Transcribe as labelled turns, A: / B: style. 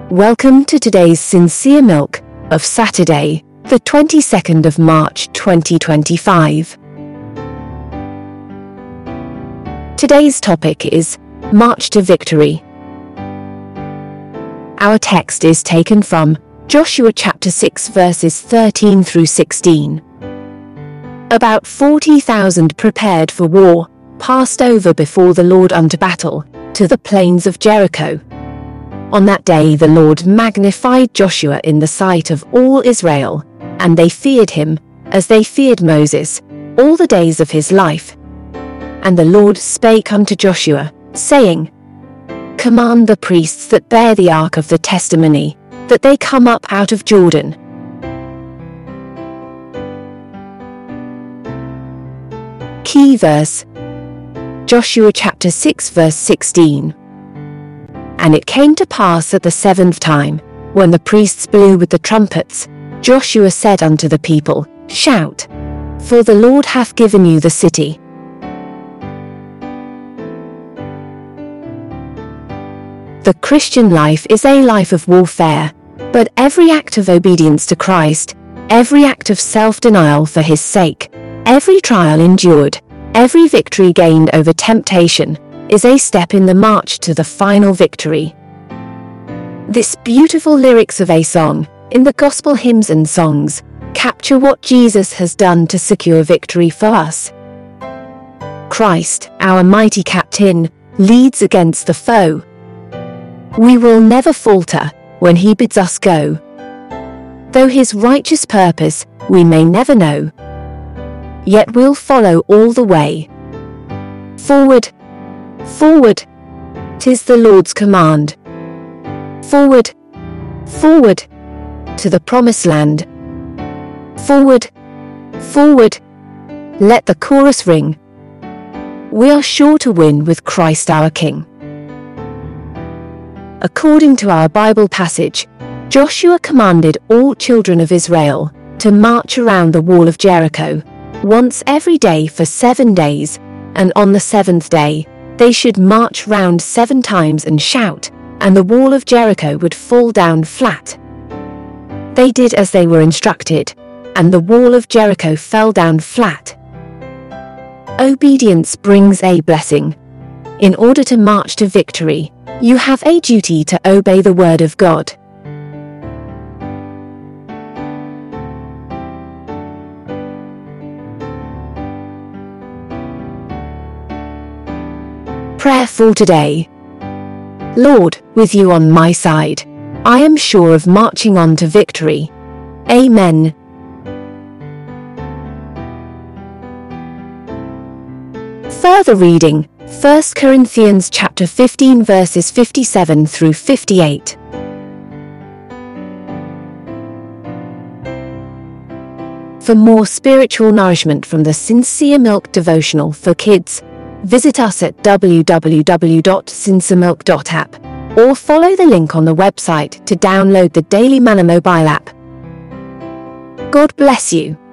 A: Welcome to today's Sincere Milk of Saturday, the 22nd of March 2025. Today's topic is March to Victory. Our text is taken from Joshua chapter 6 verses 13 through 16. About 40,000 prepared for war passed over before the Lord unto battle to the plains of Jericho. On that day the Lord magnified Joshua in the sight of all Israel, and they feared him, as they feared Moses, all the days of his life. And the Lord spake unto Joshua, saying, Command the priests that bear the ark of the testimony, that they come up out of Jordan. Key verse: Joshua chapter 6 verse 16. And it came to pass at the seventh time, when the priests blew with the trumpets, Joshua said unto the people, Shout, for the Lord hath given you the city. The Christian life is a life of warfare, but every act of obedience to Christ, every act of self-denial for his sake, every trial endured, every victory gained over temptation, is a step in the march to the final victory. This beautiful lyrics of a song, in the gospel hymns and songs, capture what Jesus has done to secure victory for us. Christ, our mighty captain, leads against the foe. We will never falter when he bids us go. Though his righteous purpose we may never know, yet we'll follow all the way. Forward, forward, 'tis the Lord's command. Forward, forward, to the promised land. Forward, forward, let the chorus ring. We are sure to win with Christ our King. According to our Bible passage, Joshua commanded all children of Israel to march around the wall of Jericho once every day for 7 days, and on the seventh day, they should march round 7 times and shout, and the wall of Jericho would fall down flat. They did as they were instructed, and the wall of Jericho fell down flat. Obedience brings a blessing. In order to march to victory, you have a duty to obey the word of God. Prayer for today. Lord, with you on my side, I am sure of marching on to victory. Amen. Further reading, 1 Corinthians chapter 15 verses 57 through 58. For more spiritual nourishment from the Sincere Milk devotional for kids, visit us at www.sinceremilk.app or follow the link on the website to download the Daily Manna mobile app. God bless you.